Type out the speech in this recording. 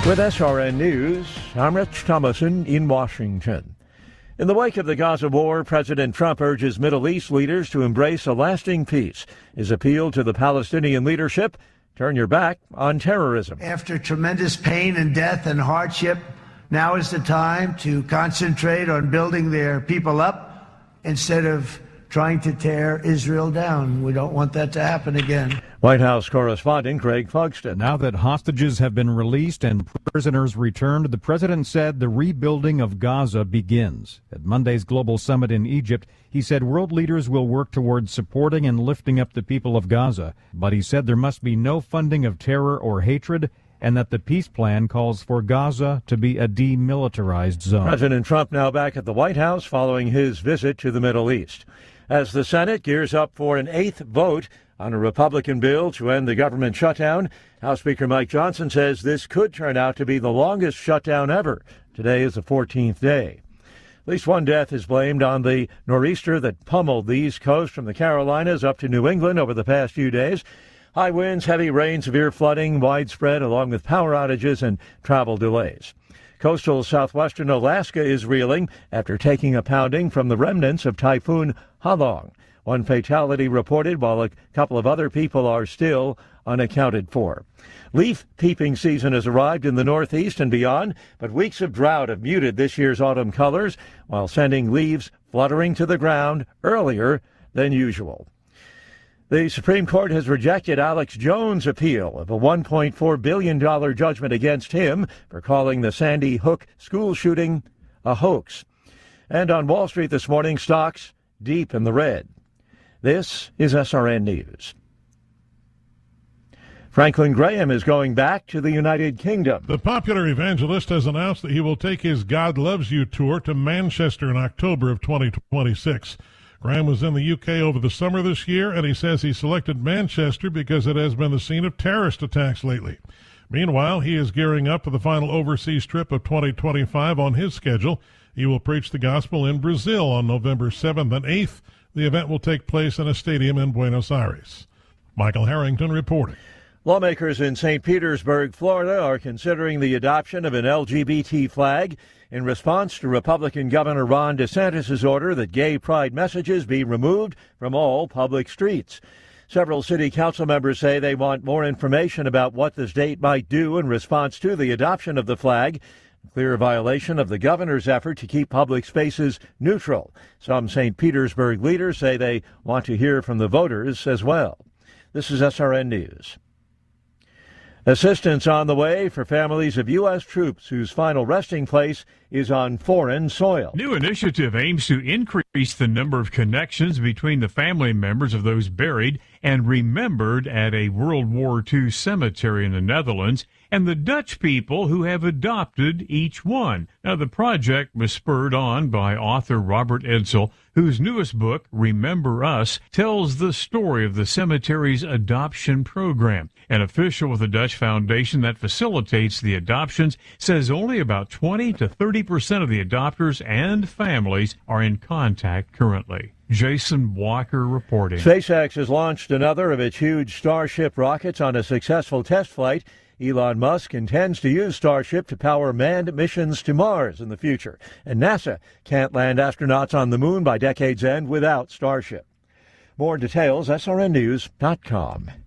With SRN News, I'm Rich Thomason in Washington. In the wake of the Gaza war, President Trump urges Middle East leaders to embrace a lasting peace. His appeal to the Palestinian leadership: turn your back on terrorism. After tremendous pain and death and hardship, now is the time to concentrate on building their people up instead of trying to tear Israel down. We don't want that to happen again. White House correspondent Craig Fugston. Now that hostages have been released and prisoners returned, the president said the rebuilding of Gaza begins. At Monday's global summit in Egypt, he said world leaders will work towards supporting and lifting up the people of Gaza. But he said there must be no funding of terror or hatred, and that the peace plan calls for Gaza to be a demilitarized zone. President Trump now back at the White House following his visit to the Middle East. As the Senate gears up for an 8th vote on a Republican bill to end the government shutdown, House Speaker Mike Johnson says this could turn out to be the longest shutdown ever. Today is the 14th day. At least one death is blamed on the nor'easter that pummeled the East Coast from the Carolinas up to New England over the past few days. High winds, heavy rain, severe flooding, widespread, along with power outages and travel delays. Coastal southwestern Alaska is reeling after taking a pounding from the remnants of Typhoon Halong. One fatality reported, while a couple of other people are still unaccounted for. Leaf peeping season has arrived in the Northeast and beyond, but weeks of drought have muted this year's autumn colors while sending leaves fluttering to the ground earlier than usual. The Supreme Court has rejected Alex Jones' appeal of a $1.4 billion judgment against him for calling the Sandy Hook school shooting a hoax. And on Wall Street this morning, stocks deep in the red. This is SRN News. Franklin Graham is going back to the United Kingdom. The popular evangelist has announced that he will take his God Loves You tour to Manchester in October of 2026. Graham was in the UK over the summer this year, and he says he selected Manchester because it has been the scene of terrorist attacks lately. Meanwhile, he is gearing up for the final overseas trip of 2025 on his schedule. He will preach the gospel in Brazil on November 7th and 8th. The event will take place in a stadium in Buenos Aires. Michael Harrington reporting. Lawmakers in St. Petersburg, Florida, are considering the adoption of an LGBT flag in response to Republican Governor Ron DeSantis' order that gay pride messages be removed from all public streets. Several city council members say they want more information about what the state might do in response to the adoption of the flag, a clear violation of the governor's effort to keep public spaces neutral. Some St. Petersburg leaders say they want to hear from the voters as well. This is SRN News. Assistance on the way for families of U.S. troops whose final resting place is on foreign soil. New initiative aims to increase the number of connections between the family members of those buried and remembered at a World War II cemetery in the Netherlands and the Dutch people who have adopted each one. Now, the project was spurred on by author Robert Edsel, whose newest book, Remember Us, tells the story of the cemetery's adoption program. An official with the Dutch Foundation that facilitates the adoptions says only about 20 to 30% of the adopters and families are in contact currently. Jason Walker reporting. SpaceX has launched another of its huge Starship rockets on a successful test flight. Elon Musk intends to use Starship to power manned missions to Mars in the future. And NASA can't land astronauts on the moon by decade's end without Starship. More details, srnnews.com.